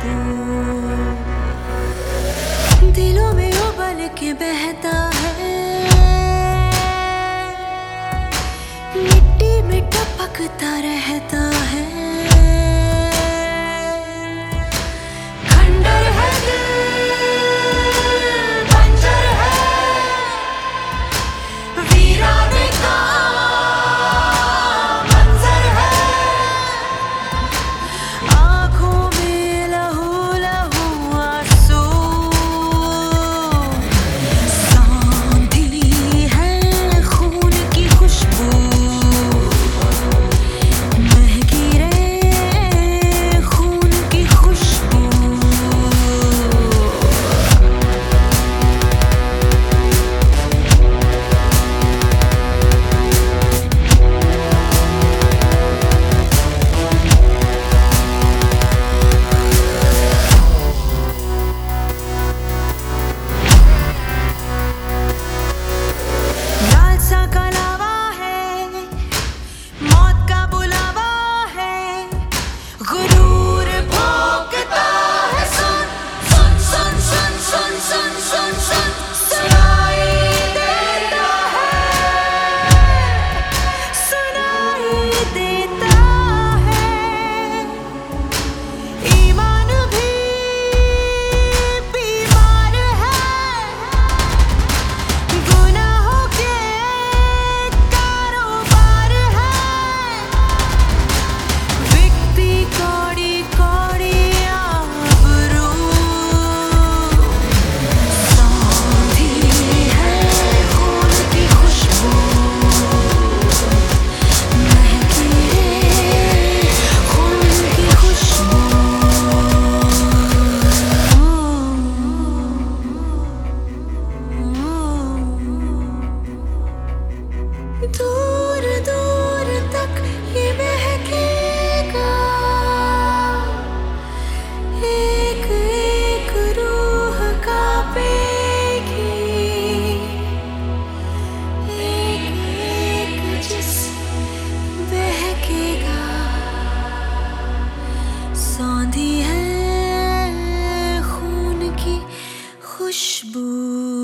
दिलों में उबल के बहता है, मिट्टी में टपकता रहता है। खंडर है दिल, बंजर है वीराने का मंजर है। आँखों में लहू लहू आंसू, सांधी है खून की खुशबू, महकी रे खून की खुशबू। लालसा का लावा है, मौत का बुलावा है, गुरूर भोंकता है। सुन सुन सुन सुन सुन सुन सुन सुन सुनाई देता है, सुनाई देता है। ईमान भी बीमार है, गुनाहों के कारोबार है। बिकती कौड़ी कौड़ी आबरू, सांधी है खून की खुशबू, महकी रे खून की खुशबू। दूर दूर तक ये बहकेगा, एक एक रूह कांपेगी, एक एक जिस्म बहकेगा। सौंधी है खून की खुशबू।